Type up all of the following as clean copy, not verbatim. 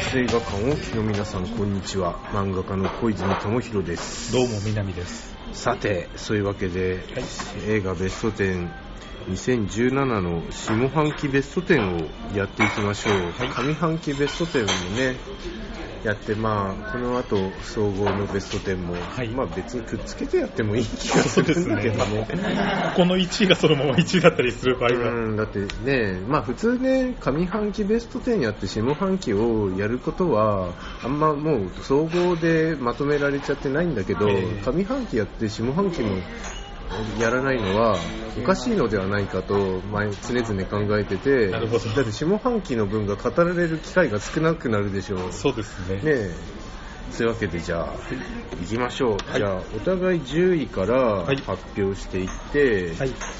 映画館をお聞きの皆さん、こんにちは。漫画家の小泉智弘です。 どうも南です。 さて、そういうわけで、映画ベスト10 2017の下半期ベスト10をやっていきましょう。上半期ベスト10もねやって、この後総合のベスト10も、別にくっつけてやってもいい気がするんだけどね。 この1位がそのまま1位だったりする場合が、 だってね、普通ね、上半期ベスト10やって下半期をやることはあんまもう総合でまとめられちゃってないんだけど、上半期やって下半期もやらないのはおかしいのではないかと常々考えてて、だって下半期の分が語られる機会が少なくなるでしょう。 そうですね。 そういうわけでじゃあ行きましょう。じゃあお互い10位から発表していって、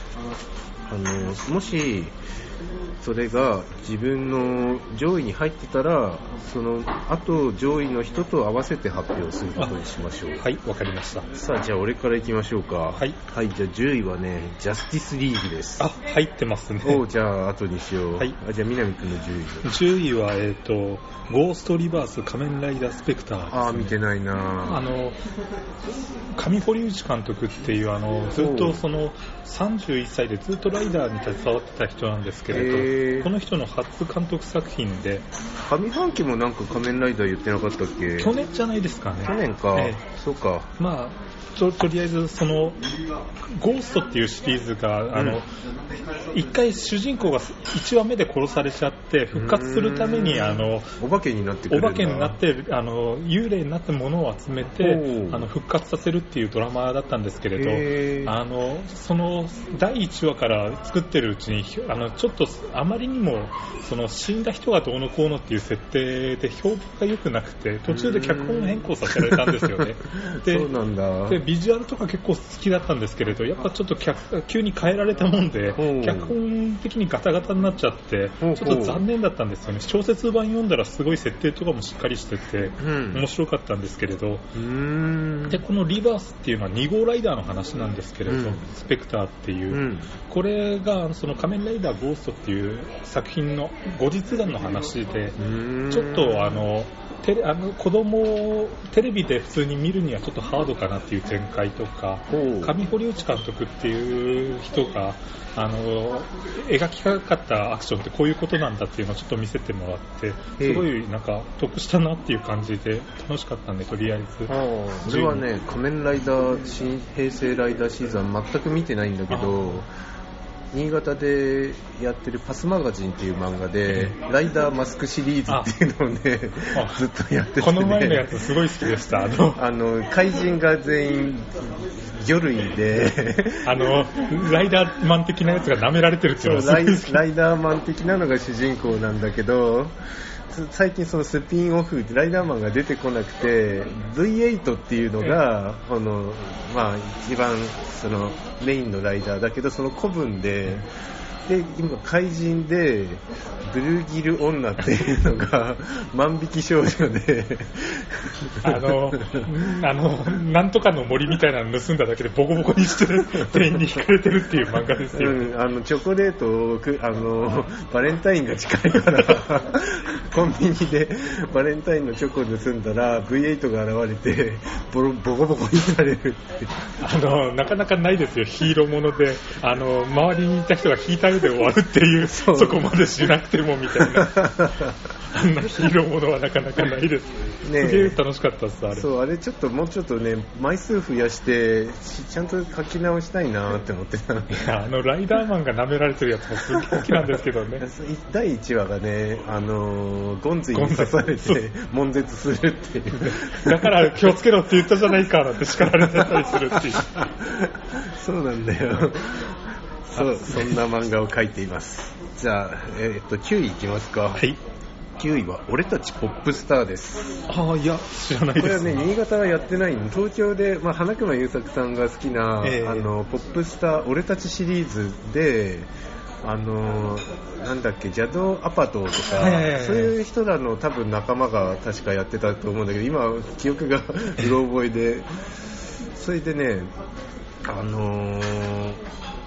もしそれが自分の上位に入ってたら、その後上位の人と合わせて発表することにしましょう。 はい、わかりました。 さあ、じゃあ俺から行きましょうか。はい、じゃあ10位はね、ジャスティスリーグです。 入ってますね。 じゃあ後にしよう。じゃあ南くんの 10位はゴーストリバース仮面ライダースペクターですね。 見てないな。 上堀内監督っていうずっとその31歳でずっとライダーに携わってた人なんですけれど、この人の初監督作品で、 上半期もなんか仮面ライダー言ってなかったっけ？ 去年じゃないですかね。 去年か、そうか。 とりあえずそのゴーストっていうシリーズが一回主人公が1話目で殺されちゃって復活するためにお化けになってくるんだ。 お化けになって幽霊になって物を集めて復活させるっていうドラマだったんですけれど、その第1話から作ってるうちにちょっとあまりにもその死んだ人がどうのこうのっていう設定で評判が良くなくて、途中で脚本変更させられたんですよね。 そうなんだ。 でビジュアルとか結構好きだったんですけれど、やっぱちょっと急に変えられたもんで脚本的にガタガタになっちゃってちょっと残念だったんですよね。小説版読んだらすごい設定とかもしっかりしてて面白かったんですけれど、でこのリバースっていうのは2号ライダーの話なんですけれど、スペクターっていう、これがその仮面ライダーゴーストっていう作品の後日談の話で、ちょっと子供をテレビで普通に見るにはちょっとハードかなっていう展開とか、上堀内監督っていう人が描きたかったアクションってこういうことなんだっていうのをちょっと見せてもらって、すごいなんか得したなっていう感じで楽しかったんで、とりあえずそれはね、仮面ライダー新平成ライダーシーズンは全く見てないんだけど、新潟でやってるパスマガジンっていう漫画でライダーマスクシリーズっていうのをねずっとやってて、ね、 この前のやつすごい好きでした。 怪人が全員魚類でライダーマン的なやつが舐められてるっていうのがすごい好き。 ライダーマン的なのが主人公なんだけど、最近そのスピンオフライダーマンが出てこなくて V8 っていうのが一番そのメインのライダーだけど、その古文で今怪人でブルーギル女っていうのが万引き少女でなんとかの森みたいなの盗んだだけでボコボコにして店員に引かれてるっていう漫画ですよ、ね。 チョコレートをバレンタインが近いからコンビニでバレンタインのチョコを盗んだら V8 が現れてボコボコにされるっていうなかなかないですよ、ヒーローもので周りにいた人が引いた上で終わるっていう、そこまでしなくてもみたいなあんなヒーローものはなかなかないですね。すげえ楽しかったですあれ。 あれちょっともうちょっとね枚数増やしてちゃんと書き直したいなって思ってたのにライダーマンが舐められてるやつもすごい好きなんですけどね第1話がねゴンズイに刺されて悶絶するっていうだから気をつけろって言ったじゃないかなんて叱られてたりするっていうそうなんだよそんな漫画を描いています。じゃあ、9位いきますか。9位は俺たちポップスターです。 いや知らないです。 これはね新潟はやってないの。東京で、花熊優作さんが好きな、ポップスター俺たちシリーズでなんだっけ邪道アパトとか、そういう人らの多分仲間が確かやってたと思うんだけど、今記憶がうろ覚えでそれでね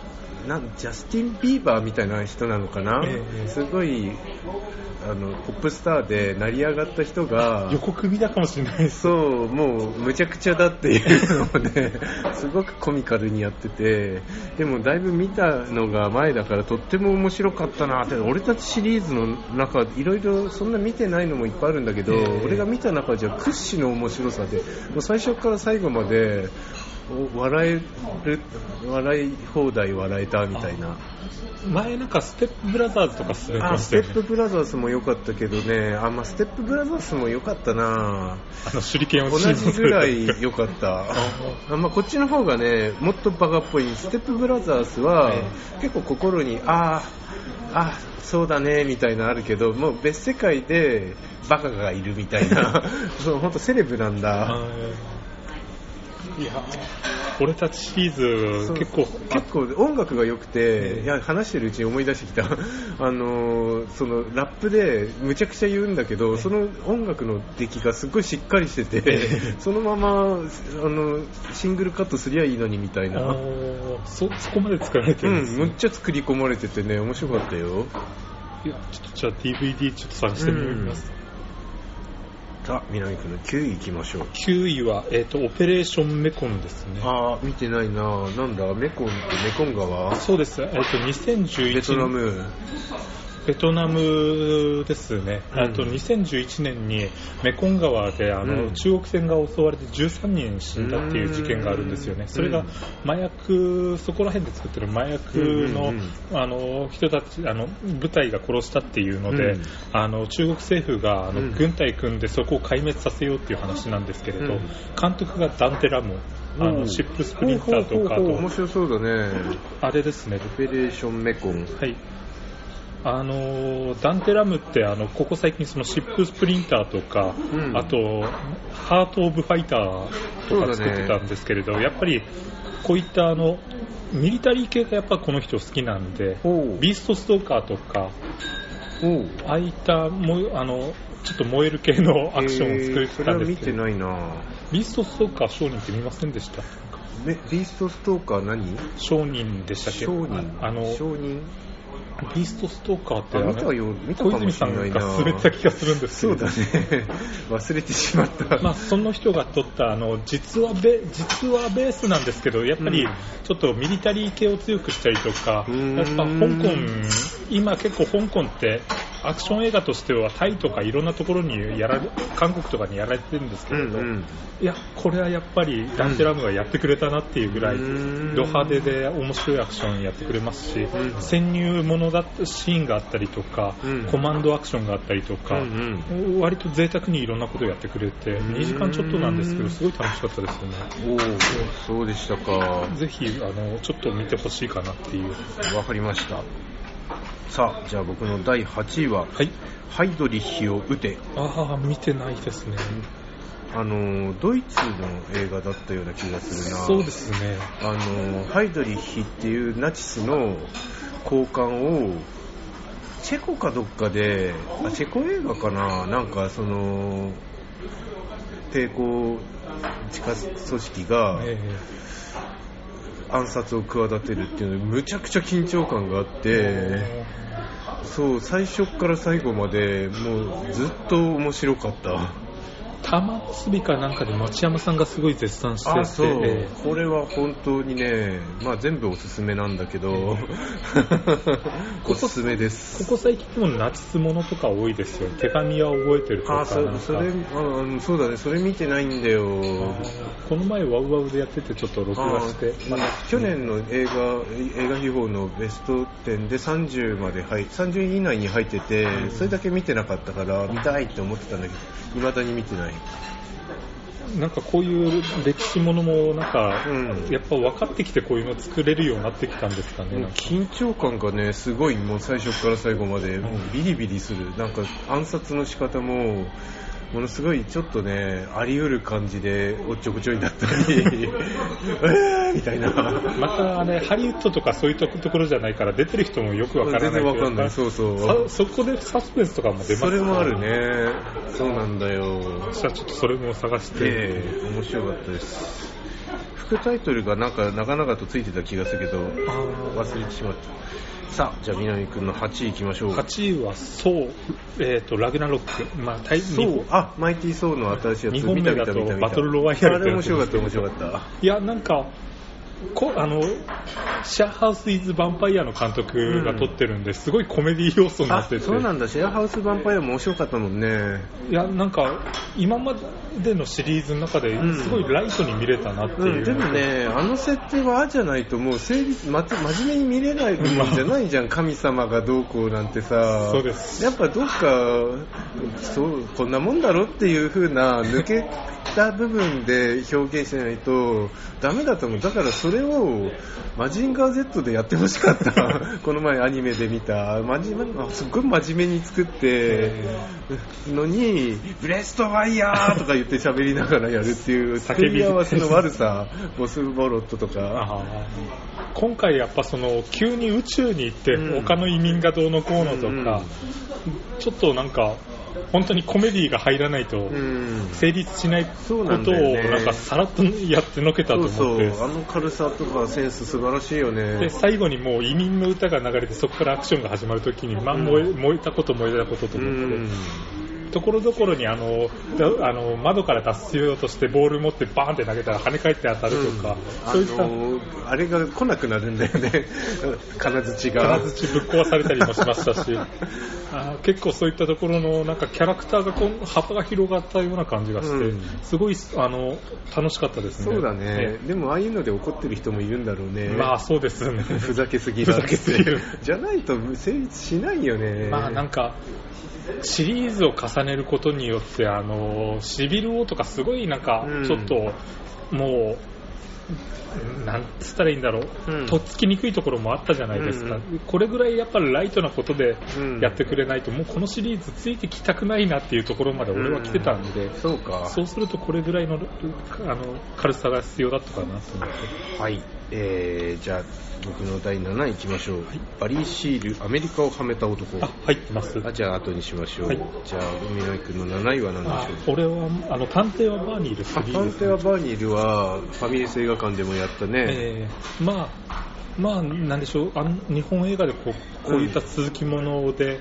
ジャスティン・ビーバーみたいな人なのかな、すごいポップスターで成り上がった人が予告見たかもしれないです。 そう、もうむちゃくちゃだっていうのをねすごくコミカルにやってて、でもだいぶ見たのが前だからとっても面白かったなって。俺たちシリーズの中いろいろそんな見てないのもいっぱいあるんだけど、俺が見た中じゃ屈指の面白さで、もう最初から最後まで笑い放題笑えたみたいな。 前なんかステップブラザーズとかするんですよね。 ステップブラザーズも良かったけどね、ステップブラザーズも良かったな。 手裏剣を同じぐらい良かったこっちの方がねもっとバカっぽい。ステップブラザーズは結構心にそうだねみたいなのあるけど、もう別世界でバカがいるみたいなそう本当セレブなんだ。 いや俺たちシリーズ結構音楽が良くて、いや話してるうちに思い出してきたそのラップでむちゃくちゃ言うんだけど、その音楽の出来がすごいしっかりしてて、そのままシングルカットすりゃいいのにみたいな。 そこまで作られてるんですね。 むっちゃ作り込まれててね、面白かったよ。 いやちょっとじゃあ DVD ちょっと探してみます。 さあ、南君の9位行きましょう。 9位は、オペレーションメコンですね。 見てないな。なんだ、メコンってメコン川？ そうです。2011年。ベトナムですね。2011年にメコン川で中国船が襲われて13人死んだっていう事件があるんですよね。それが麻薬、そこら辺で作ってる麻薬の、人たち部隊が殺したっていうので、中国政府が軍隊組んでそこを壊滅させようっていう話なんですけれど、監督がダンテラム、シップスプリンターとか面白そうだね。 あれですね。 オペレーションメコン。 はい。ダンテラムってここ最近そのシップスプリンターとか、あとハートオブファイターとか作ってたんですけれど、やっぱりこういったミリタリー系がやっぱこの人好きなんで、ビーストストーカーとかああいったちょっと燃える系のアクションを作ってたんですけど、 それは見てないな。 ビーストストーカー商人って見ませんでした？ ビーストストーカー何？ 商人でしたっけ？ 商人ビーストストーカーって見たかもしれないな。 小泉さんが勧めた気がするんですけど。 そうだね忘れてしまった。 その人が撮った実はベースなんですけど、やっぱりちょっとミリタリー系を強くしたりとか、やっぱ今結構香港ってアクション映画としてはタイとかいろんなところに韓国とかにやられてるんですけれど、いやこれはやっぱりダンテラムがやってくれたなっていうぐらいド派手で面白いアクションやってくれますし、潜入ものだったシーンがあったりとか、コマンドアクションがあったりとか、割と贅沢にいろんなことをやってくれて、2時間ちょっとなんですけどすごい楽しかったですよね。 そうでしたか。 ぜひちょっと見てほしいかなっていう。 わかりました。さあ、じゃあ僕の第8位は、ハイドリッヒを撃て。 見てないですね。 ドイツの映画だったような気がするな。 そうですね。 ハイドリッヒっていうナチスの高官をチェコかどっかで、チェコ映画かな、なんか抵抗地下組織が暗殺を企てるっていうのでむちゃくちゃ緊張感があって、そう最初から最後までもうずっと面白かった。 玉結びかなんかで町山さんがすごい絶賛してて、 そう、これは本当にね、全部おすすめなんだけど、おすすめです。 ここ最近もナチスものとか多いですよ。手紙は覚えてるとか。 そうだね、それ見てないんだよ。 この前ワウワウでやっててちょっと録画して、 去年の映画秘宝のベスト10で30位以内に入ってて、それだけ見てなかったから見たいって思ってたんだけど、未だに見てない。 なんかこういう歴史ものもなんか、やっぱ分かってきてこういうの作れるようになってきたんですかね。 緊張感がねすごい、もう最初から最後までもうビリビリする。なんか暗殺の仕方もものすごいちょっとねあり得る感じでおっちょこちょいだったりみたいな。 またハリウッドとかそういったところじゃないから出てる人もよくわからない。 全然わかんない。そうそこでサスペンスとかも出ます。 それもあるね。そうなんだよ。 じゃあちょっとそれも探して、 面白かったです。 副タイトルがなんか長々とついてた気がするけど忘れてしまった。さあじゃあ南くんの8位いきましょう。 8位はソー、ラグナロック、 マイティーソーの新しいやつ。 2本目だとバトルロワイヤル。 あれ面白かった。 いやなんかシェアハウス・イズ・ヴァンパイアの監督が撮ってるんで、すごいコメディ要素になってて。 そうなんだ。シェアハウス・ヴァンパイアも面白かったもんね。 いやなんか今までのシリーズの中ですごいライトに見れたなっていう、 でもねあの設定はじゃないともう真面目に見れないもんじゃないじゃん神様がどうこうなんてさ。 そうです。 やっぱどっかこんなもんだろっていう風な抜けた部分で表現しないとダメだと思う。だからそれをマジンガー Z でやってほしかったこの前アニメで見たすっごい真面目に作ってのにブレストファイヤーとか言って喋りながらやるっていう作り合わせの悪さボスボロットとか。 今回やっぱ急に宇宙に行って他の移民がどうのこうのとか、ちょっとなんか本当にコメディが入らないと成立しないことをなんかさらっとやってのけたと思って。 そうあの軽さとかセンス素晴らしいよね。 で最後にもう移民の歌が流れてそこからアクションが始まるときに、燃えたことと思ってところどころに窓から脱出しようとしてボール持ってバーンって投げたら跳ね返って当たるとか、そういったあれが来なくなるんだよね金槌ぶっ壊されたりもしましたし結構そういったところのなんかキャラクターが幅が広がったような感じがして、すごい楽しかったですね。 そうだね。でもああいうので怒ってる人もいるんだろうね。 まあそうですね。 ふざけすぎだってじゃないと成立しないよね。 まあなんかシリーズを重ねることによってシビル王とかすごいなんかちょっともうなんつったらいいんだろう、とっつきにくいところもあったじゃないですか、これぐらいやっぱりライトなことでやってくれないと、もうこのシリーズついてきたくないなっていうところまで俺は来てたんで、そうするとこれぐらいの軽さが必要だったかなと思って。 はい、じゃあ僕の第7位いきましょう。バリー・シール、アメリカをはめた男。 入ってます。 じゃあ後にしましょう。じゃあ海野君の7位は何でしょう。 俺は探偵はバーニール3です、 探偵はバーニールはファミレス映画館でもやったね。 まあなんでしょう、日本映画でこういった続きもので、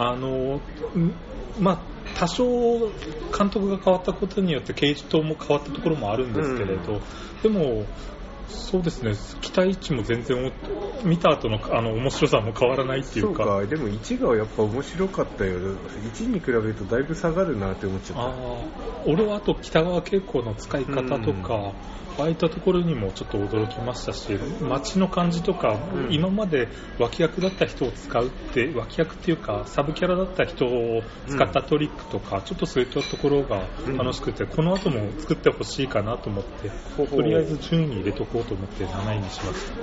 まあ多少監督が変わったことによって系統も変わったところもあるんですけれど、でもそうですね、期待値も全然見た後の面白さも変わらないっていうか。 そうか。でも1がやっぱ面白かったよ。1に比べるとだいぶ下がるなって思っちゃった。 俺はあと北川景子の使い方とか、ああいったところにもちょっと驚きましたし、街の感じとか、今まで脇役だった人を使うって脇役っていうかサブキャラだった人を使ったトリックとか、ちょっとそういったところが楽しくて、この後も作ってほしいかなと思って、とりあえず順位に入れとこうと思って7位にしました。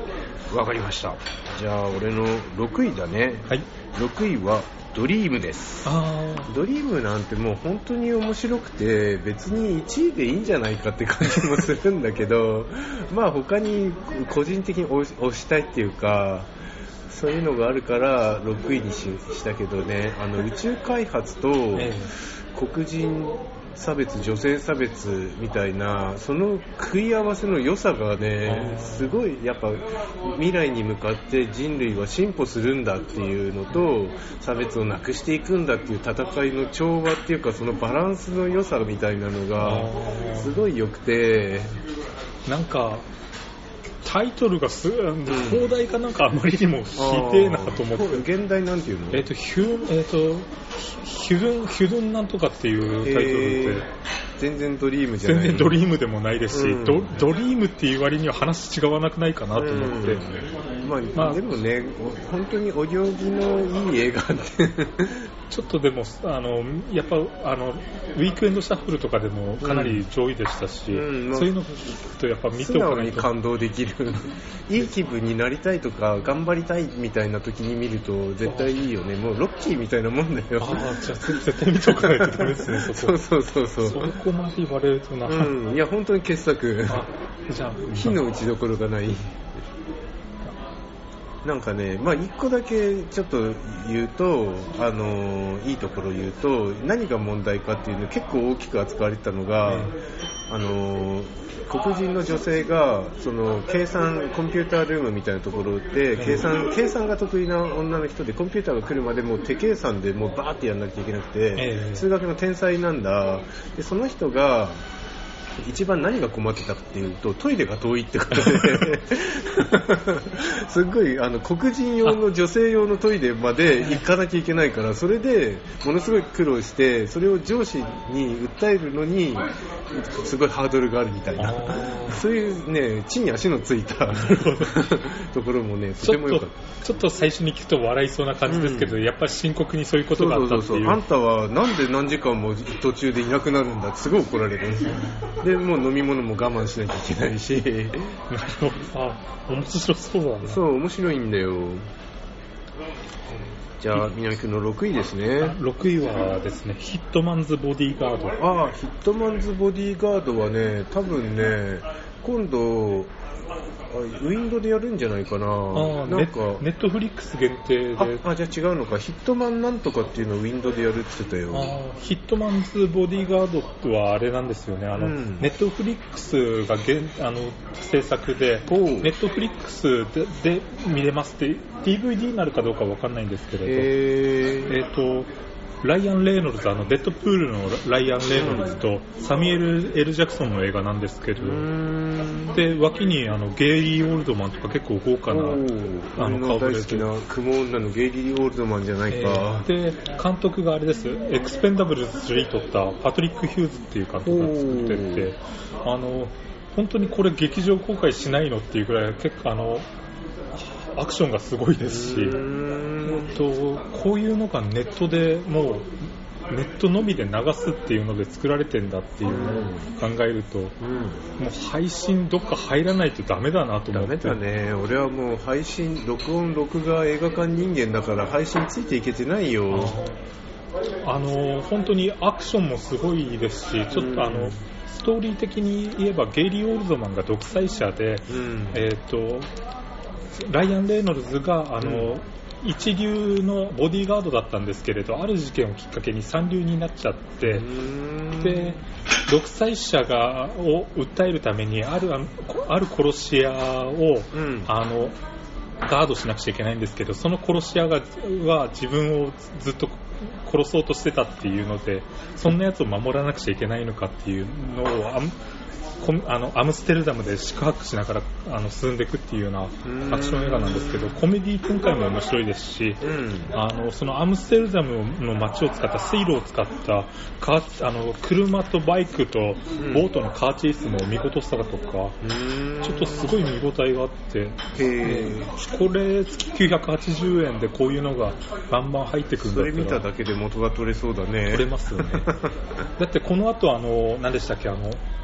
わかりました。じゃあ俺の6位だね。 はい。 6位はドリームです。ドリームなんてもう本当に面白くて別に1位でいいんじゃないかって感じもするんだけどまあ他に個人的に推したいっていうかそういうのがあるから6位にしたけどね、宇宙開発と黒人差別、女性差別みたいなその食い合わせの良さがね、すごいやっぱ未来に向かって人類は進歩するんだっていうのと差別をなくしていくんだっていう戦いの調和っていうかそのバランスの良さみたいなのがすごい良くて、 なんかタイトルが放題かなんかあまりにもひでえなと思って。 現代なんていうの？ ヒュルンなんとかっていうタイトルって全然ドリームじゃない。 全然ドリームでもないですし、ドリームっていう割には話違わなくないかなと思って、 まあでもね本当にお行儀のいい映画ってちょっとでもやっぱウィークエンドシャッフルとかでもかなり上位でしたし、そういうのとやっぱ見ておかないと素直に感動できるいい気分になりたいとか頑張りたいみたいな時に見ると絶対いいよね。もうロッキーみたいなもんだよ。 じゃあ絶対見ておかないとダメですね。そこまで言われるとな、 いや本当に傑作。 じゃあ火の打ちどころがない。 なんかね、まあ一個だけちょっと言うと、いいところを言うと、何が問題かっていうの結構大きく扱われてたのが、黒人の女性がそのコンピュータールームみたいなところで計算が得意な女の人で、コンピューターが来るまでもう手計算でもうバーってやんなきゃいけなくて、数学の天才なんだ。でその人が一番何が困ってたかっていうと、トイレが遠いってことですっごい黒人用の女性用のトイレまで行かなきゃいけないから、それでものすごい苦労して、それを上司に訴えるのにすごいハードルがあるみたいな、そういうね、地に足のついたところもね、とても良かった。 ちょっと最初に聞くと笑いそうな感じですけど、やっぱり深刻にそういうことがあったっていう。 あんたはなんで何時間も途中でいなくなるんだってすごい怒られるんですよ。でもう飲み物も我慢しなきゃいけないし。なるほど。面白そうだね。 そう、面白いんだよ。じゃあ南君の6位ですね。 6位はですね、ヒットマンズボディーガード。 ヒットマンズボディーガードはね、多分ね、今度ウィンドでやるんじゃないかな。なんかネットフリックス限定で。 じゃあ違うのか。ヒットマンなんとかっていうのをウィンドでやるって言ってたよ。 ヒットマンズボディーガードはあれなんですよね。ネットフリックスが制作で、ネットフリックス で見れますって DVD になるかどうかわかんないんですけれど、ライアン・レイノルズ、デッドプールのライアン・レイノルズとサミュエル・L・ジャクソンの映画なんですけど、で脇にゲイリー・オールドマンとか結構豪華な顔ぶれで、大好きな雲女のゲイリー・オールドマンじゃないか。 で監督があれです、エクスペンダブルズ3撮ったパトリック・ヒューズっていう監督が作ってて、本当にこれ劇場公開しないのっていうぐらい結構アクションがすごいですし、こういうのがネットでもうネットのみで流すっていうので作られてんだっていうのを考えると、もう配信どっか入らないとダメだなと思って。 ダメだね。俺はもう配信録音録画映画館人間だから配信ついていけてないよ。 本当にアクションもすごいですし、ちょっとストーリー的に言えばゲイリー・オールドマンが独裁者で、ライアン・レイノルズが一流のボディーガードだったんですけれど、ある事件をきっかけに三流になっちゃって、で独裁者を訴えるためにある殺し屋を、ガードしなくちゃいけないんですけど、その殺し屋は自分をずっと殺そうとしてたっていうので、そんなやつを守らなくちゃいけないのかっていうのをアムステルダムで宿泊しながら進んでいくっていうようなアクション映画なんですけど、コメディ展開も面白いですし、そのアムステルダムの街を使った水路を使った車とバイクとボートのカーチェイスも見事さとか、ちょっとすごい見応えがあって、これ月980円でこういうのがバンバン入ってくるんだったら、 それ見ただけで元が取れそうだね。 取れますよね。だってこの後何でしたっけ、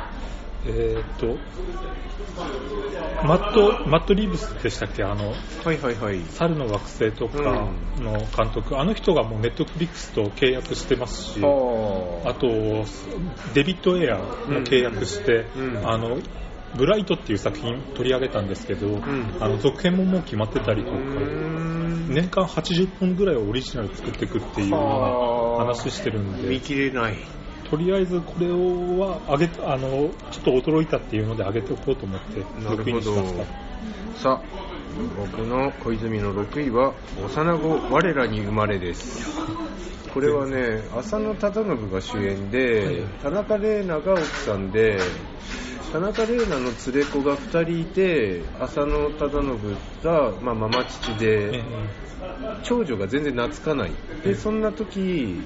マット・リーブスでしたっけ、猿の惑星とかの監督、あの人がもうネットフリックスと契約してますし、あとデビッド・エアも契約して、ブライトっていう作品取り上げたんですけど、続編ももう決まってたりとか、年間80本ぐらいオリジナル作っていくっていう話してるんで、 見切れない。 とりあえずこれはちょっと驚いたっていうので上げておこうと思って6位にしました。 さあ、僕の小泉の6位は幼子我らに生まれです。これはね、浅野忠信が主演で、田中玲奈が奥さんで、田中玲奈の連れ子が2人いて、浅野忠信が、ママ父で、長女が全然懐かない。でそんな時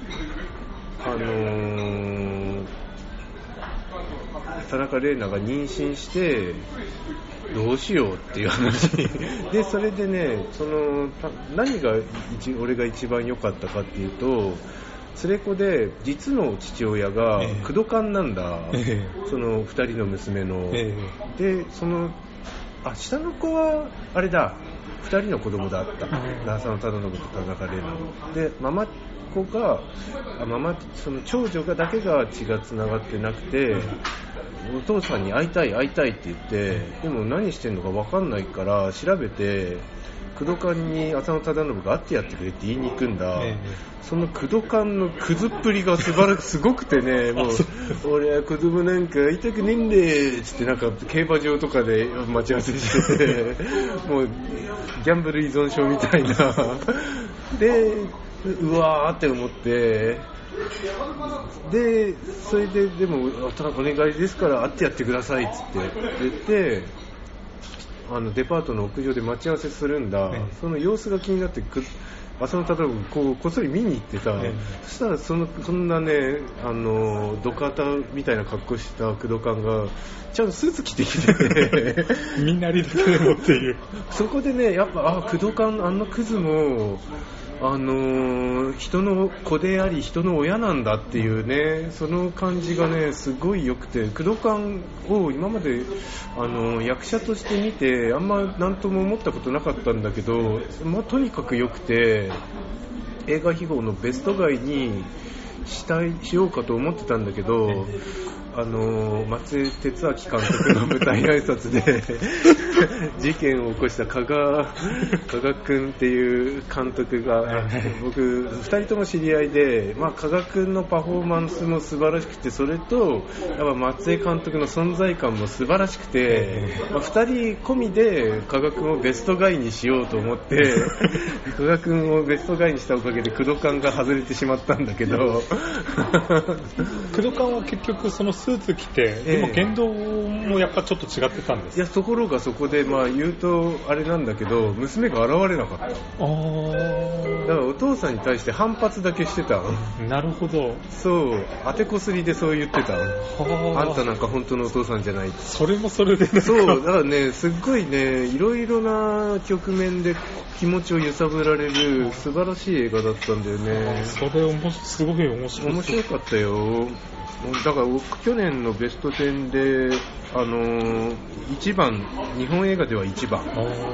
田中玲奈が妊娠してどうしようっていう話で、それでね、何が俺が一番良かったかっていうと、連れ子で実の父親がクドカンなんだ、その2人の娘の、で下の子はあれだ、2人の子供だった、浅野忠信と田中玲奈で、その長女だけが血がつながってなくて、お父さんに会いたいって言って、でも何してんのか分かんないから調べて、 工藤館に浅野忠信が会ってやってくれって言いに行くんだ、その工藤館のクズっぷりがすごくてね、もう俺は子供なんか会いたくねえんでつってなんか競馬場とかで待ち合わせしててもうギャンブル依存症みたいなでうわーって思って、でそれででもお願いですから会ってやってくださいっつって言ってデパートの屋上で待ち合わせするんだ、その様子が気になって浅野忠信こっそり見に行ってさ、そしたらそんなねドカタみたいな格好した工藤館がちゃんとスーツ着てきててみんなありだけでもっていうそこでねやっぱ工藤館クズも人の子であり人の親なんだっていうね、その感じがねすごい良くて、工藤館を今まで役者として見てあんま何とも思ったことなかったんだけど、とにかく良くて映画秘宝のベスト外にしようかと思ってたんだけど、松江哲明監督の舞台挨拶で事件を起こした加賀君っていう監督が僕2人とも知り合いで、加賀君のパフォーマンスも素晴らしくて、それとやっぱ松江監督の存在感も素晴らしくて、2人込みで加賀君をベストガイにしようと思って加賀君をベストガイにしたおかげで工藤館が外れてしまったんだけど工藤館は結局そのスーツ着て、でも言動もやっぱちょっと違ってたんです。 いやところがそこで言うとあれなんだけど、娘が現れなかった。だからお父さんに対して反発だけしてた。 なるほど。 そう当てこすりでそう言ってた。あんたなんか本当のお父さんじゃない。 それもそれでそうだからね、すっごいねいろいろな局面で気持ちを揺さぶられる素晴らしい映画だったんだよね。 それすごい面白かったよ。だから去年のベスト10で1番、日本映画では1番。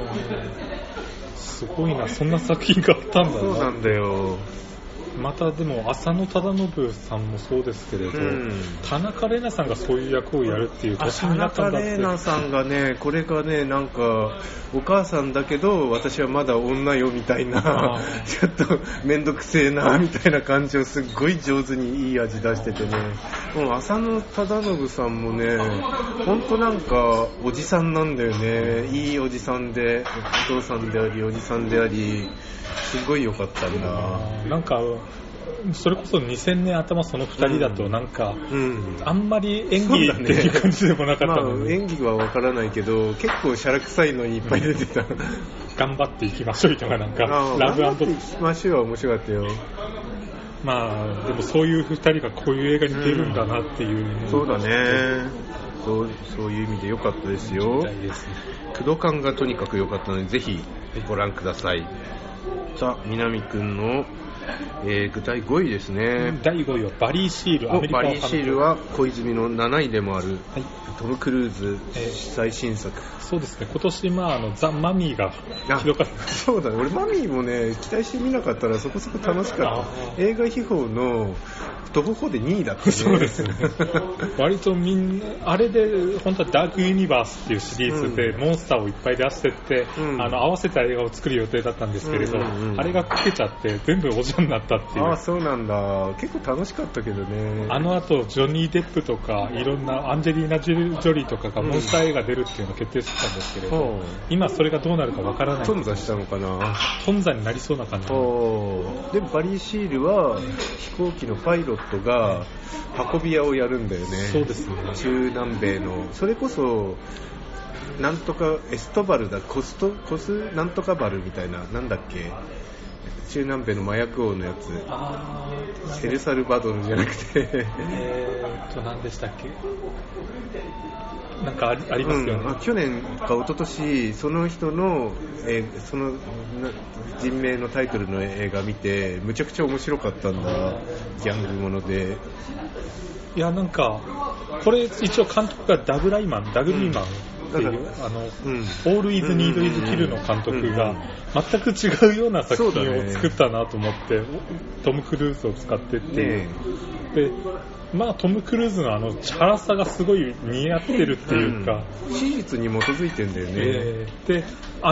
すごいな、そんな作品があったんだな。 そうなんだよ。 またでも浅野忠信さんもそうですけれど、田中玲奈さんがそういう役をやるっていう年になったんだって。 田中玲奈さんがね、これがねなんかお母さんだけど私はまだ女よみたいなちょっとめんどくせえなみたいな感じをすっごい上手にいい味出しててね、もう浅野忠信さんもね本当なんかおじさんなんだよね。いいおじさんで、お父さんでありおじさんであり、すごい良かったんだ。 なんかそれこそ2000年頭その2人だとなんか、あんまり演技っていう感じでもなかったので、 演技はわからないけど結構シャラ臭いのにいっぱい出てた頑張っていきましょうとかなんかラブ& 頑張っていきましょうは面白かったよ。 でもそういう2人がこういう映画に出るんだなっていう、 そうだね、そういう意味で良かったですよ。工藤館がとにかく良かったのでぜひご覧ください。さあ南くんの第5位ですね。 第5位はバリー・シール。 バリー・シールは小泉の7位でもある、トム・クルーズ最新作。 そうですね、今年ザ・マミーがひどかった。 そうだね、俺マミーもね期待してみなかったらそこそこ楽しかった。映画秘宝の徒歩4で2位だったね。 そうですね割とみんなあれで本当はダークユニバースっていうシリーズでモンスターをいっぱい出してって、合わせた映画を作る予定だったんですけれど、あれがこけちゃって全部おじゃになったっていう。 そうなんだ。結構楽しかったけどね。 あの後ジョニー・デップとかいろんなアンジェリーナ・ジョリーとかがモンスター映画出るっていうのを決定してたんですけれど、今それがどうなるかわからない。 頓挫したのかな。 頓挫になりそうな感じ。でもバリー・シールは飛行機のパイロットが運び屋をやるんだよね。 そうですね。 中南米のそれこそなんとかエストバルだ、コスなんとかバルみたいな、なんだっけ、中南米の麻薬王のやつ。エルサルバドルじゃなくて何でしたっけ、なんかありますよね。 去年か一昨年その人の、その人名のタイトルの映画見てむちゃくちゃ面白かったんだ。ギャングもので。 いやなんかこれ一応監督がダグリーマンっていうオールイズニードイズキルの監督が全く違うような作品を作ったなと思って、トム・クルーズを使ってっていう、 で、まあ、トム・クルーズのチャラさがすごい似合ってるっていうか、 史実に基づいてんだよね。 で、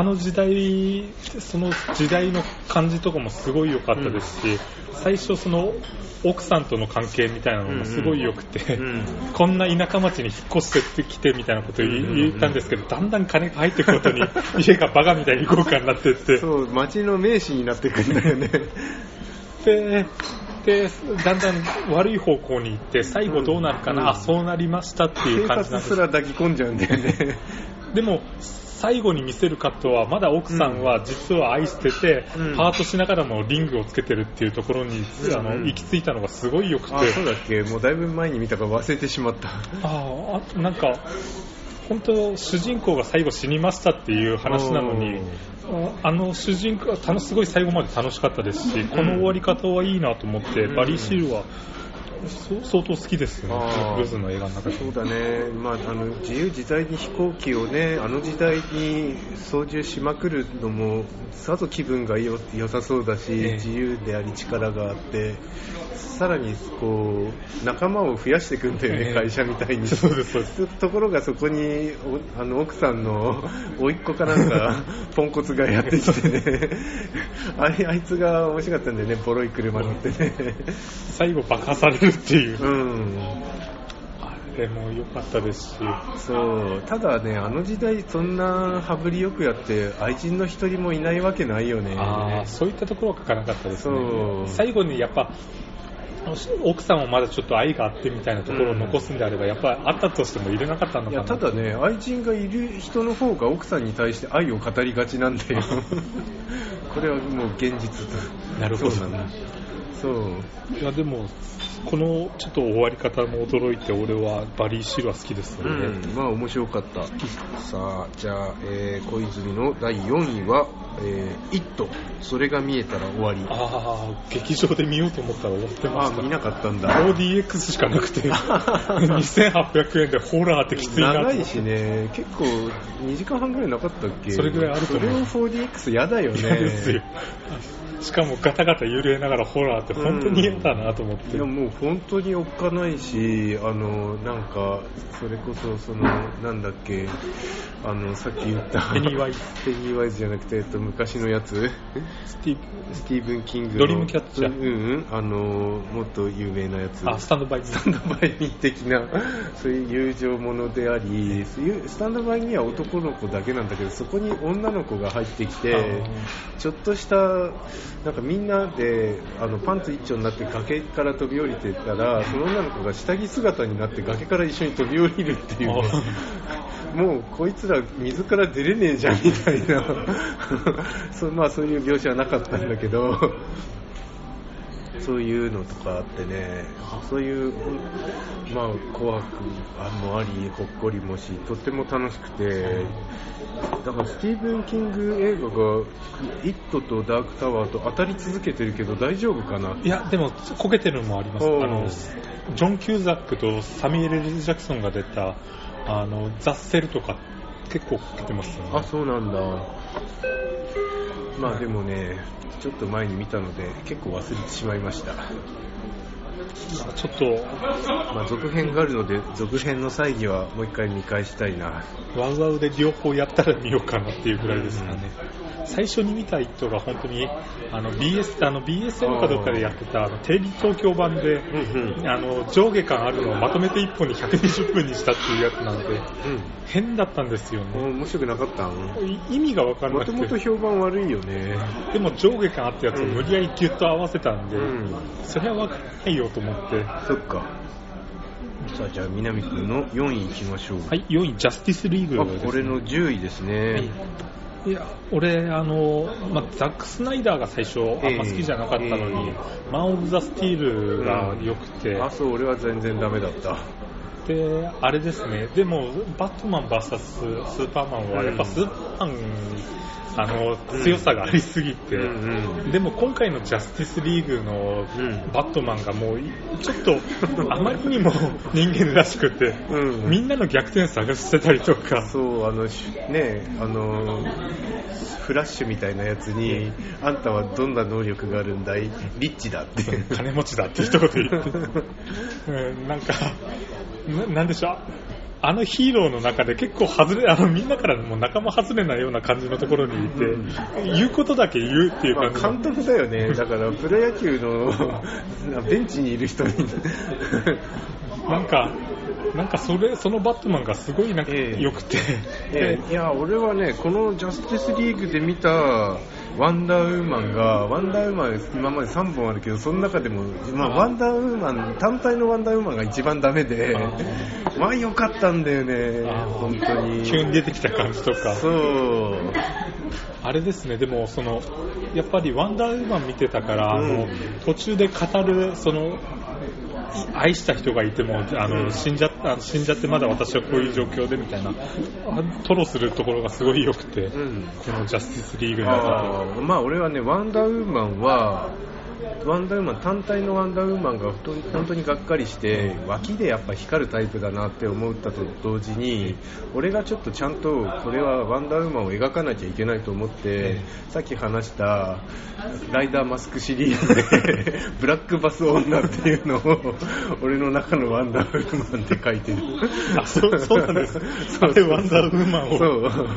その時代の感じとかもすごい良かったですし、最初その奥さんとの関係みたいなのもすごい良くて、こんな田舎町に引っ越してきてみたいなことを言ったんですけど、だんだん金が入ってくることに家がバカみたいに豪華になっていって、 そう、町の名士になってくるんだよね。 でだんだん悪い方向に行って最後どうなるかな、そうなりましたっていう感じなんです。 警察すら抱き込んじゃうんだよね。 でも最後に見せるカットはまだ奥さんは実は愛してて、パートしながらもリングをつけてるっていうところに、行き着いたのがすごい良くて。 そうだっけ、もうだいぶ前に見たから忘れてしまった。 なんか本当主人公が最後死にましたっていう話なのに、主人公はすごい最後まで楽しかったですし、この終わり方はいいなと思って、バリー・シールは相当好きですよね、クルーズの映画の中で。 そうだね、自由自在に飛行機をね、あの時代に操縦しまくるのもさぞ気分が良さそうだし、自由であり力があって、さらにこう仲間を増やしていくんだよね、会社みたいに。 そうですそうです。 ところがそこに奥さんの甥っ子かなんかポンコツがやってきてねあいつが面白かったんだよね、ボロい車乗ってね最後爆破されるっていう、あれも良かったですし。 そう、ただね、あの時代そんな羽振りよくやって愛人の一人もいないわけないよね。 そういったところは書かなかったですね。最後にやっぱ奥さんもまだちょっと愛があってみたいなところを残すんであれば、やっぱりあったとしても入れなかったのかな。 ただね、愛人がいる人の方が奥さんに対して愛を語りがちなんだよこれはもう現実と。 なるほど。 そうなんだ。そう。 いやでもこのちょっと終わり方も驚いて、俺はバリー・シールは好きですよね。 まあ面白かった。さあ、じゃあ、小泉の第4位は、イット、それが見えたら終わり。 劇場で見ようと思ったら終わってました。 見なかったんだ。 4DX しかなくて2800円でホラーってきついなと。 長いしね、結構2時間半ぐらいなかったっけ。 それぐらいあると思う。 それを 4DX やだよね。 嫌ですよ。しかもガタガタ揺れながらホラーって本当に嫌だなと思って。 いやもう本当におっかないし、なんかそれこそなんだっけ、さっき言ったペニーワイズじゃなくて、昔のやつ、スティーブン・キングのドリームキャッチャー、もっと有名なやつ、 スタンドバイミー的なそういう友情ものであり、スタンドバイミーは男の子だけなんだけど、そこに女の子が入ってきて、ちょっとしたなんかみんなでパンツ一丁になって崖から飛び降りてたら、その女の子が下着姿になって崖から一緒に飛び降りるっていうねもうこいつら水から出れねえじゃんみたいなそういう描写はなかったんだけどそういうのとかあってね、そういう怖くもあり、ほっこりもし、とっても楽しくて、だからスティーブン・キング映画がイットとダークタワーと当たり続けてるけど大丈夫かな。 いやでもこけてるのもあります。ジョン・キューザックとサミュエル・L・ジャクソンが出たザ・セルとか結構こけてますよね。 そうなんだ。でもね、ちょっと前に見たので結構忘れてしまいました。 ちょっと、 続編があるので続編の際にはもう一回見返したいな。 ワウワウで両方やったら見ようかなっていうぐらいですかね。最初に見た人が本当にBSN かどっかでやってたテレビ東京版で、上下感あるのをまとめて1本に120分にしたっていうやつなので、変だったんですよね。 面白くなかったの？ 意味が分からなくて。 もともと評判悪いよね。 でも上下感あったやつを無理やりギュッと合わせたんで、それは分からないよと思って。 そっか。さあ、じゃあ南君の4位いきましょう。 はい、4位ジャスティスリーグですね。 これの10位ですね。 いや俺ザック・スナイダーが最初あんま好きじゃなかったのに、マン・オブ・ザ・スティールが良くて、 そう、俺は全然ダメだった。 で、あれですね、でもバットマン VS スーパーマンはやっぱスーパーマン強さがありすぎて、でも今回のジャスティスリーグのバットマンがもうちょっとあまりにも人間らしくて、みんなの逆転探してたりとか、 そうフラッシュみたいなやつに、あんたはどんな能力があるんだい、リッチだって金持ちだって一言言ってなんかなんでしょう、あのヒーローの中で結構みんなからも仲間外れなような感じのところにいて、言うことだけ言うっていう感じ、 監督だよね。だからプロ野球のベンチにいる人になんかそのバットマンがすごい良くて、 いや俺はね、このジャスティスリーグで見たワンダーウーマン今まで3本あるけど、その中でも、ワンダーウーマン単体のワンダーウーマンが一番ダメで、良かったんだよね、本当に急に出てきた感じとか。 そうあれですね、でもやっぱりワンダーウーマン見てたから、途中で語る愛した人がいても死んじゃってまだ私はこういう状況でみたいな吐露するところがすごい良くて、このジャスティスリーグの中で俺はね、ワンダーウーマン単体のワンダーウーマンが本当にがっかりして、脇でやっぱ光るタイプだなって思ったと同時に、俺がちょっとちゃんとこれはワンダーウーマンを描かなきゃいけないと思って、さっき話したライダーマスクシリーズでブラックバス女っていうのを俺の中のワンダーウーマンって書いてる。 そうなんです。あれワンダーウーマンを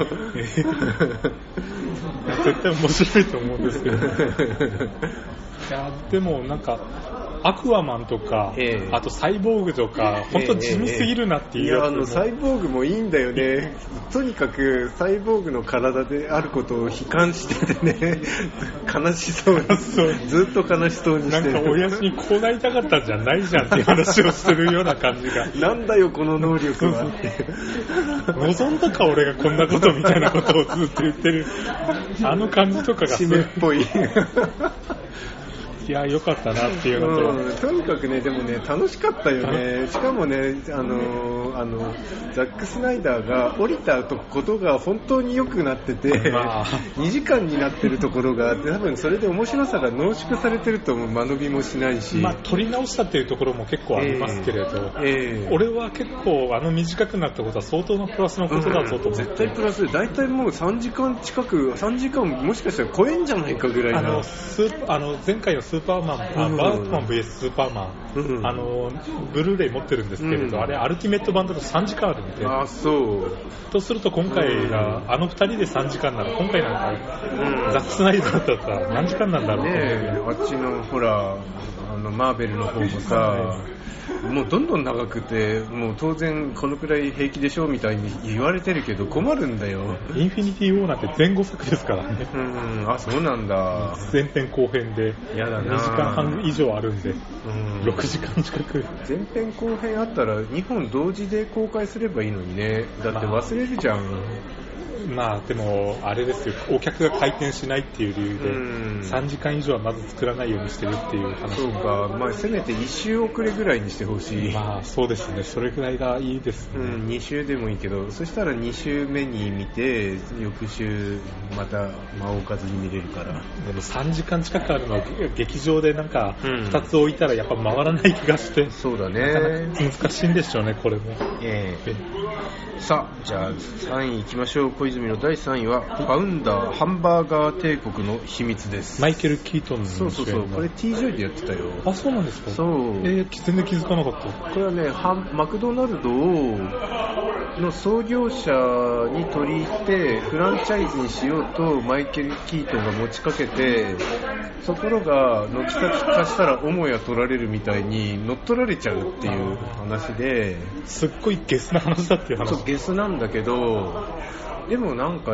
絶対面白いと思うんですけどいやでもアクアマンとか、あとサイボーグとか、本当地味すぎるなっていうやつサイボーグもいいんだよね。とにかくサイボーグの体であることを悲観しててね、悲しそうにずっと悲しそうにしてる。 親父にこうなりたかったんじゃないじゃんっていう話をしてるような感じがなんだよこの能力は望んだか俺がこんなことみたいなことをずっと言ってるあの感じとかが締めっぽいいや良かったなっていうのと、とにかくね、でもね楽しかったよね。しかもね、ザック・スナイダーが降りたことが本当に良くなってて、2時間になってるところが多分それで面白さが濃縮されてると間延びもしないし、 撮り直したっていうところも結構ありますけれど、俺は結構短くなったことは相当なプラスのことだぞと思って、 絶対プラスで、だいたいもう3時間もしかしたら超えんじゃないかぐらいな。 前回のスーパーマン、バートマン VS スーパーマン、ブルーレイ持ってるんですけれど、あれアルティメット版だと3時間あるんで、 そうとすると今回が2人で3時間なら、今回なんかザック・スナイダーだったら何時間なんだろうね。あっちのほらマーベルの方もさ、もうどんどん長くて、もう当然このくらい平気でしょみたいに言われてるけど困るんだよ。 インフィニティ・ウォーなんて前後作ですからね。 そうなんだ。 前編後編でやだな。 2時間半以上あるんで、6時間近く。 前編後編あったら2本同時で公開すればいいのにね。だって忘れるじゃん。 でもあれですよ、お客が回転しないっていう理由で3時間以上はまず作らないようにしてるっていう話。 そうか、せめて1週遅れぐらいにしてほしい。 そうですね、それぐらいがいいですね。 2週でもいいけど、そしたら2週目に見て翌週また間を置かずに見れるから。 でも3時間近くあるのは劇場で2つ置いたらやっぱ回らない気がして、 そうだね、 なかなか難しいんでしょうねこれも。 さあ、じゃあ3位いきましょう。小泉の第3位はファウンダーハンバーガー帝国の秘密です。 マイケル・キートンの主演の。 そう、これ T ジョイでやってたよ。 そうなんですか。 そう、 全然気づかなかった。 これはね、マクドナルドの創業者に取り入ってフランチャイズにしようとマイケル・キートンが持ちかけて、ところが軒先化したら母屋取られるみたいに乗っ取られちゃうっていう話で、 すっごいゲスな話だっていう話。 そう、ゲスなんだけど、でも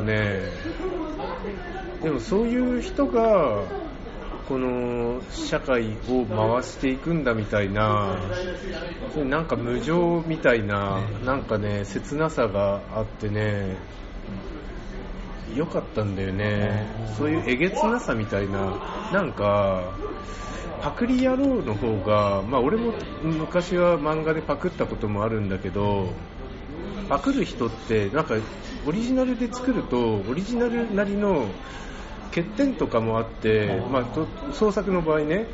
そういう人がこの社会を回していくんだみたいな、無情みたいな、切なさがあってね、良かったんだよね。そういうえげつなさみたいな、 パクリ野郎の方が、まあ俺も昔は漫画でパクったこともあるんだけど、パクる人ってなんかオリジナルで作るとオリジナルなりの欠点とかもあって、まあ、創作の場合ね、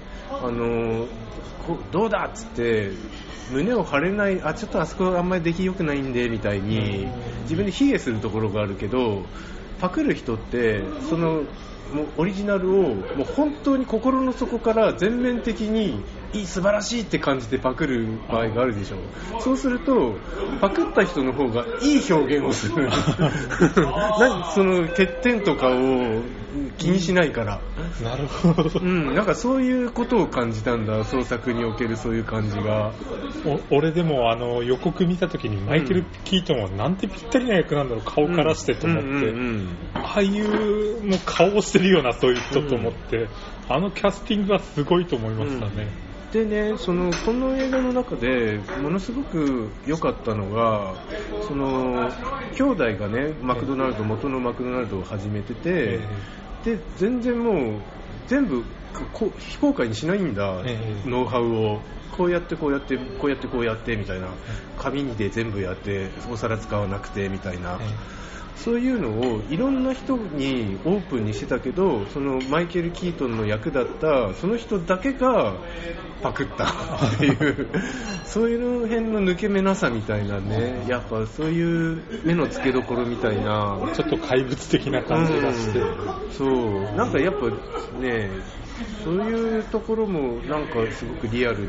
どうだっつって胸を張れない、ちょっとあそこあんまり出来良くないんでみたいに自分で卑下するところがあるけど、パクる人ってそのもうオリジナルをもう本当に心の底から全面的に素晴らしいって感じてパクる場合があるでしょ。そうするとパクった人の方がいい表現をするその欠点とかを気にしないから。 なるほど、 なんかそういうことを感じたんだ、創作におけるそういう感じが。 俺でも予告見た時にマイケル・キートンはなんてぴったりな役なんだろう、顔からしてと思って、俳優の顔をしてるようなそういう人と思って、キャスティングはすごいと思いましたね。 でね、この映画の中でものすごく良かったのが、兄弟がね元のマクドナルドを始めてて、で全然もう全部非公開にしないんだ、ノウハウをこうやってこうやってこうやってこうやってみたいな、紙で全部やってお皿使わなくてみたいな、そういうのをいろんな人にオープンにしてたけど、そのマイケル・キートンの役だったその人だけがパクったっていうそういう辺の抜け目なさみたいなね、やっぱそういう目の付けどころみたいな、 ちょっと怪物的な感じがして、 そうなんかやっぱね、そういうところもなんかすごくリアル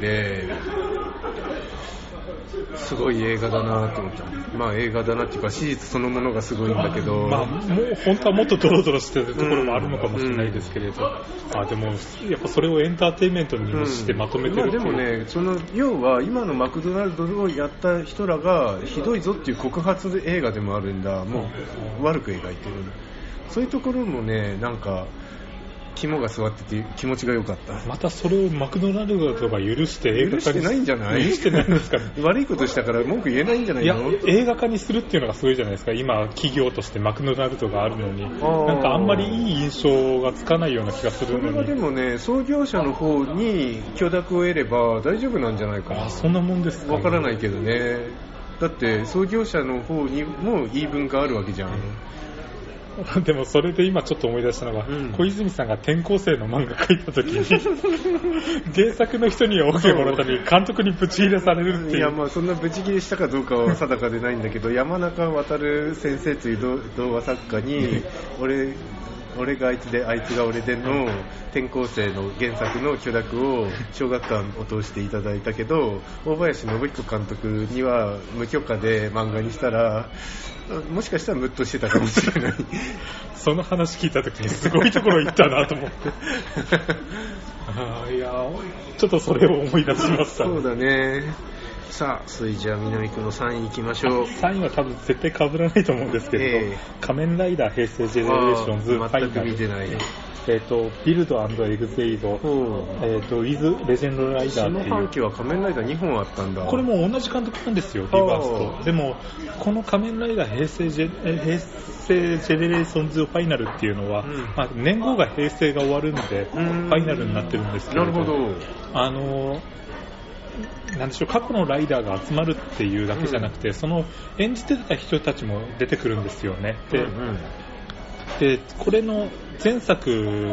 ですごい映画だなと思った。まあ映画だなっていうか史実そのものがすごいんだけど、 まあもう本当はもっとドロドロしてるところもあるのかもしれないですけれど、でもやっぱそれをエンターテインメントにもしてまとめてるっていう、 でもね、要は今のマクドナルドをやった人らがひどいぞっていう告発映画でもあるんだ。もう悪く描いてる。そういうところもね、なんか肝が座ってて気持ちが良かった。 またそれをマクドナルドが許して映画化に許してないんじゃない？ 許してないんですかね。 悪いことしたから文句言えないんじゃないの？ いや、映画化にするっていうのがすごいじゃないですか。今企業としてマクドナルドがあるのに、なんかあんまりいい印象がつかないような気がするのに。 それはでもね、創業者の方に許諾を得れば大丈夫なんじゃないかな。 そんなもんですかね。 わからないけどね。だって創業者の方にも言い分があるわけじゃん。 でもそれで今ちょっと思い出したのが、小泉さんが転校生の漫画描いた時に原作の人には OK もらったのに監督にブチ切れされるっていう。 いや、まあそんなブチ切れしたかどうかは定かでないんだけど山中渡先生という童話作家に俺があいつであいつが俺での転校生の原作の許諾を小学館を通していただいたけど、大林信彦監督には無許可で漫画にしたらもしかしたらムッとしてたかもしれないその話聞いた時にすごいところ行ったなと思っていやちょっとそれを思い出しました、 そうだね。さあ、それじゃあ南区の3位行きましょう。 3位は多分絶対被らないと思うんですけど、仮面ライダー平成ジェネレーションズファイナル、 全く見てない。 ビルド&エグゼイド、ウィズレジェンドライダーっていう。 下半期は仮面ライダー2本あったんだ。 これも同じ監督なんですよ、リバースと。でもこの仮面ライダー平成ジェネレーションズファイナルっていうのは、年号が平成が終わるんでファイナルになってるんですけど、 なるほど。 なんでしょう、過去のライダーが集まるっていうだけじゃなくて、その演じてた人たちも出てくるんですよね。でこれの前作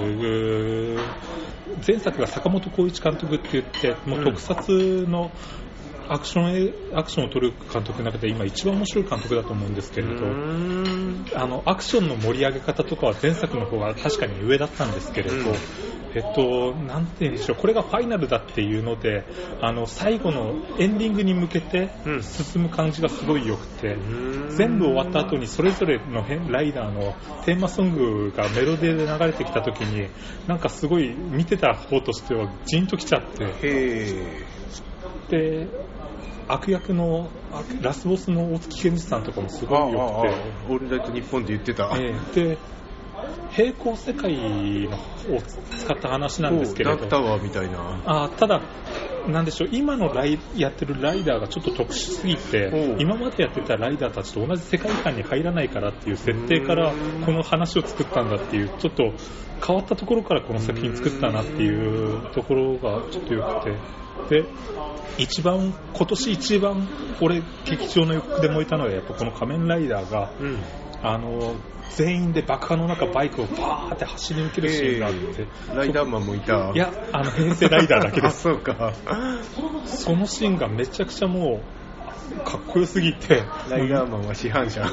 が坂本浩一監督って言って、もう特撮のアクションを撮る監督の中で今一番面白い監督だと思うんですけれど、アクションの盛り上げ方とかは前作の方が確かに上だったんですけれど、なんて言うんでしょう、これがファイナルだっていうので、最後のエンディングに向けて進む感じがすごい良くて、全部終わった後にそれぞれのライダーのテーマソングがメロディーで流れてきた時に、なんかすごい見てた方としてはジーンときちゃって、で悪役のラスボスの大月健二さんとかもすごい良くて、 オールナイトニッポンで言ってた、 で平行世界を使った話なんですけれど、 ダークタワーみたいな。 ただなんでしょう、今のやってるライダーがちょっと特殊すぎて、今までやってたライダーたちと同じ世界観に入らないからっていう設定からこの話を作ったんだっていう、ちょっと変わったところからこの作品作ったなっていうところがちょっと良くて、で今年一番俺劇場の横で燃えたのはやっぱこの仮面ライダーが、全員で爆破の中バイクをバーって走り抜けるシーンがあって、 ライダーマンもいた。 いや、平成ライダーだけです。 そうか。 そのシーンがめちゃくちゃもうかっこよすぎて、 ライダーマンは市販車。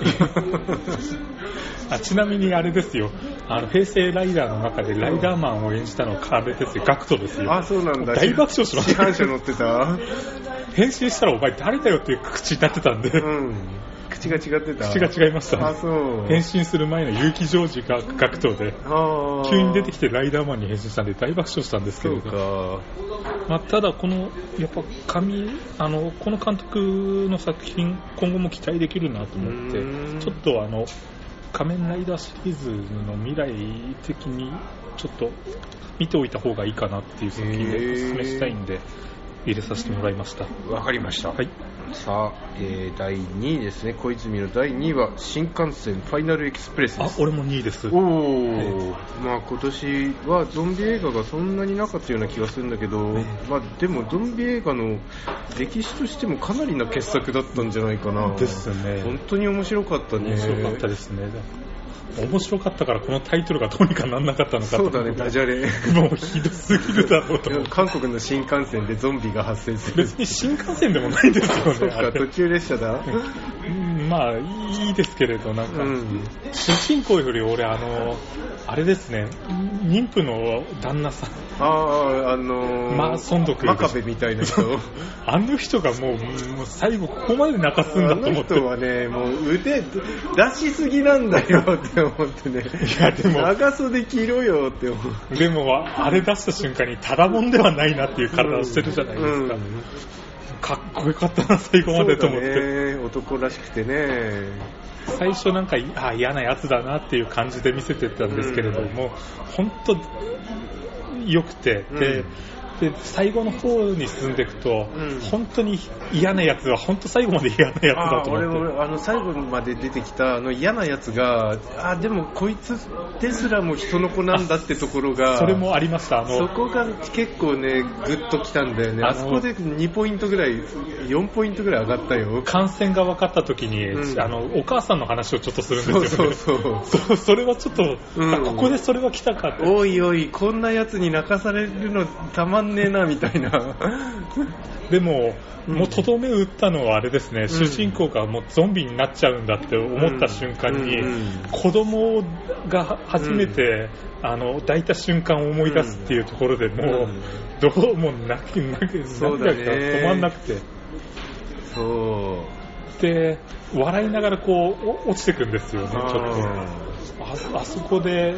ちなみにあれですよ、平成ライダーの中でライダーマンを演じたのはあれですよ、ガクトですよ。 そうなんだ。 大爆笑しました。 市販車乗ってた。 変身したらお前誰だよっていう口になってたんで、 口が違ってた。 口が違いました、ね。 そう。 変身する前の結城ジョージがガクトで、急に出てきてライダーマンに変身したんで大爆笑したんですけれど、ただこのやっぱこの監督の作品今後も期待できるなと思って、ちょっと仮面ライダーシリーズの未来的にちょっと見ておいた方がいいかなっていう作品をお勧めしたいんで入れさせてもらいました。 わかりました。 はい。 さあ、第2位ですね。小泉の第2位は新幹線ファイナルエクスプレスです。 俺も2位です。 今年はゾンビ映画がそんなになかったような気がするんだけど、でもゾンビ映画の歴史としてもかなりな傑作だったんじゃないかな。 ですね。 本当に面白かったね。 面白かったですね。面白かったからこのタイトルがどうにかなんなかったのかと。 そうだね、ダジャレ。 もうひどすぎるだろうと。 韓国の新幹線でゾンビが発生する。 別に新幹線でもないんですよね。 そうか、途中列車だ。 いいですけれど、なんか、主人公より俺あれですね、妊婦の旦那さん。 孫徳真壁みたいな人。 あの人がもう最後ここまで泣かすんだと思って。 あの人はね、もう腕出しすぎなんだよって思ってね。 いやでも長袖着ろよって思う。 でもあれ出した瞬間にただもんではないなっていう体をしてるじゃないですか。かっこよかったな最後までと思って。 男らしくてね。 最初なんか嫌なやつだなっていう感じで見せてたんですけれども、本当良くて、で最後の方に進んでいくと、本当に嫌なやつは本当最後まで嫌なやつだと思って。 俺最後まで出てきた嫌なやつがでもこいつですらも人の子なんだってところが、 それもありました。 そこが結構ねグッときたんだよね。あそこで2ポイントぐらい4ポイントぐらい上がったよ。 感染が分かった時に、お母さんの話をちょっとするんですよね。それはちょっと、ここでそれは来たかって。 おいおいこんなやつに泣かされるのたまんねえなみたいな。 でももうとどめ打ったのはあれですね、主人公がもうゾンビになっちゃうんだって思った瞬間に、子供が初めて、抱いた瞬間を思い出すっていうところでもう、どうも泣きが止まんなくて、で笑いながらこう落ちてくんですよね。ちょっとあそこで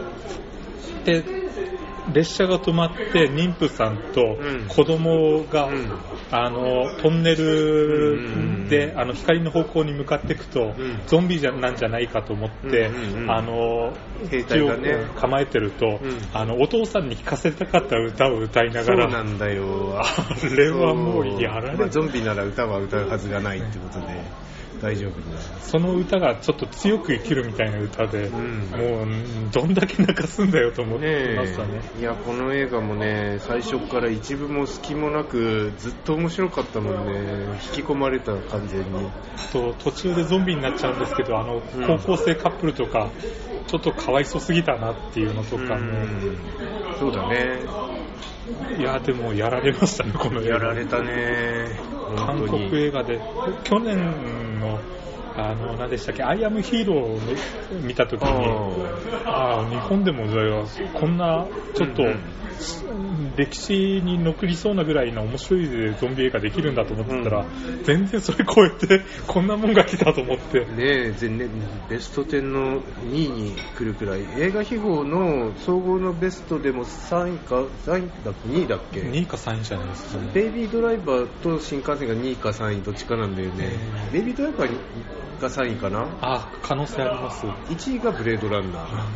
列車が止まって妊婦さんと子供が、トンネルで光の方向に向かっていくと、ゾンビなんじゃないかと思って、 兵隊がね構えてると、お父さんに聴かせたかった歌を歌いながら。 そうなんだよ。 あれはもうやられる。 ゾンビなら歌は歌うはずがないってことで大丈夫だ。 その歌がちょっと強く生きるみたいな歌で、もうどんだけ泣かすんだよと思ってましたね。 いやこの映画もね最初から一部も隙もなくずっと面白かったもんね。引き込まれた完全に。 途中でゾンビになっちゃうんですけど、高校生カップルとかちょっとかわいそうすぎたなっていうのとかも、 そうだね。 いやでもやられましたねこの映画。 やられたね。 韓国映画で去年の何でしたっけ、アイアムヒーローを見たときに、日本でもこんなちょっと歴史に残りそうなぐらいの面白いゾンビ映画できるんだと思ってたら、全然それ超えてこんなもんが来たと思ってね。ベスト10の2位に来るくらい。映画秘宝の総合のベストでも3位か2位だっけ。 2位か3位じゃないですかね。 ベイビードライバーと新幹線が2位か3位どっちかなんだよね。ベイビードライバーが3位かな。 可能性あります。 1位がブレードランナー。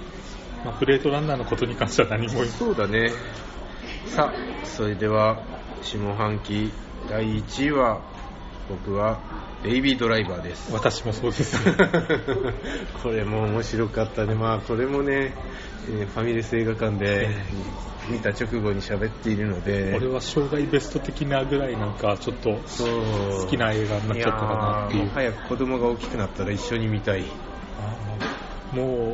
ブレードランナーのことに関しては何も。 そうだね。さあそれでは下半期第1位は僕はベイビードライバーです。 私もそうです。 これも面白かったね。まあこれもね、ファミレス映画館で見た直後に喋っているので、 俺は生涯ベスト的なぐらいなんかちょっと好きな映画になっちゃったかなっていう。 もう早く子供が大きくなったら一緒に見たい。 もう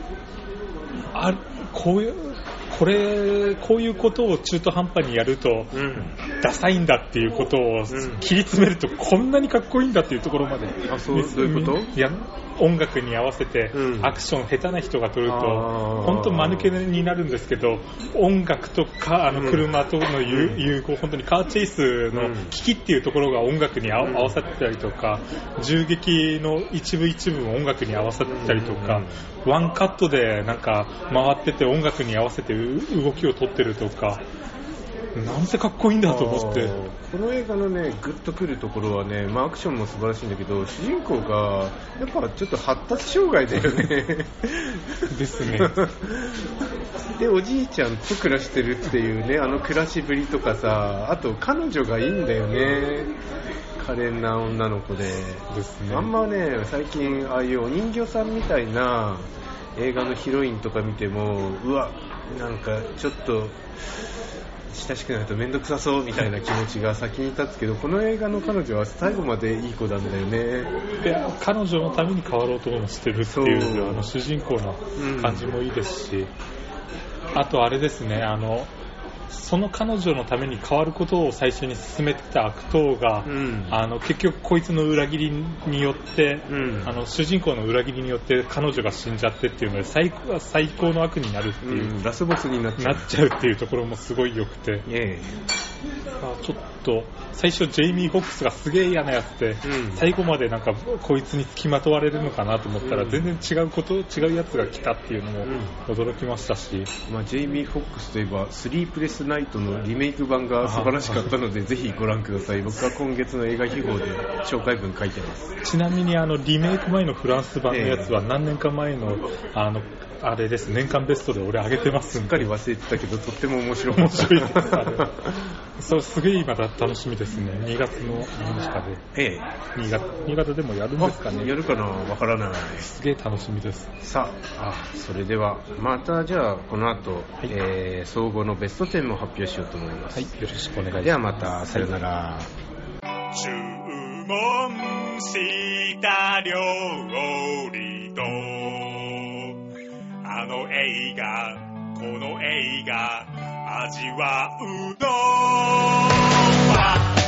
こういうことを中途半端にやると、ダサいんだっていうことを切り詰めるとこんなにかっこいいんだっていうところまで。 そういうこと？ いや、音楽に合わせてアクション下手な人が撮ると本当間抜けになるんですけど、音楽とか車との融合、本当にカーチェイスの機器っていうところが音楽に合わさってたりとか、銃撃の一部も音楽に合わさってたりとか、ワンカットでなんか回ってて音楽に合わせて動きを撮ってるとか、なんてかっこいいんだと思って。 この映画のね、グッとくるところはね、アクションも素晴らしいんだけど、主人公がやっぱちょっと発達障害だよね。 ですね。 で、おじいちゃんと暮らしてるっていうね、暮らしぶりとかさ、あと彼女がいいんだよね。可憐な女の子で。 ですね。 あんまね、最近ああいうお人形さんみたいな映画のヒロインとか見ても、うわ、なんかちょっと親しくなると面倒くさそうみたいな気持ちが先に立つけど、この映画の彼女は最後までいい子なんだよね。 で、彼女のために変わろうともしてるっていう主人公の感じもいいですし、あとあれですね、その彼女のために変わることを最初に進めてた悪党が、結局こいつの裏切りによって、主人公の裏切りによって彼女が死んじゃってっていうので最高の悪になるっていう、 ラスボスになっちゃうっていうところもすごい良くて、ちょっと最初ジェイミー・フォックスがすげえ嫌なやつで、最後までなんかこいつに付きまとわれるのかなと思ったら、全然違うやつが来たっていうのも驚きましたし、 ジェイミー・フォックスといえばスリープレスナイトのリメイク版が素晴らしかったのでぜひご覧ください。僕は今月の映画秘宝で紹介文書いてます。 ちなみにリメイク前のフランス版のやつは何年か前のあれです、年間ベストで俺上げてますんで。 すっかり忘れてたけどとっても面白いです。そうすげえ今楽しみですね。2月の何日かで、新潟でもやるんですかね。 やるかな、わからない。 すげえ楽しみです。 さあ、それではまたじゃあこの後、総合のベスト10も発表しようと思います。 よろしくお願いします。 ではまた、さよなら。 注文した料理とあの映画この映画味わうのは